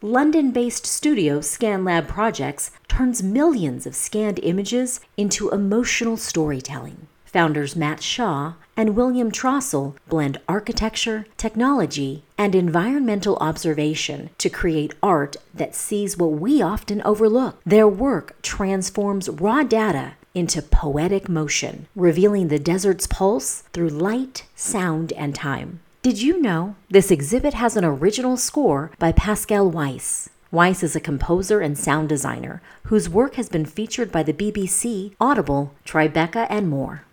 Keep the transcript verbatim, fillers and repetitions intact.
London-based studio ScanLab Projects turns millions of scanned images into emotional storytelling. Founders Matt Shaw and William Trossel blend architecture, technology, and environmental observation to create art that sees what we often overlook. Their work transforms raw data into poetic motion, revealing the desert's pulse through light, sound, and time. Did you know this exhibit has an original score by Pascal Weiss? Weiss is a composer and sound designer whose work has been featured by the B B C, Audible, Tribeca, and more.